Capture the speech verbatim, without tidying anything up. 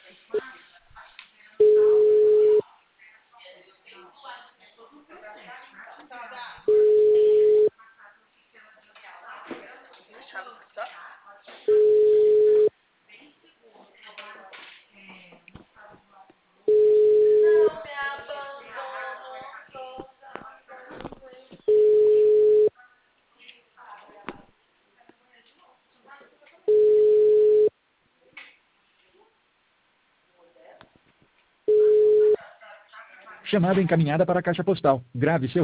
Chamada encaminhada para a caixa postal. Grave seu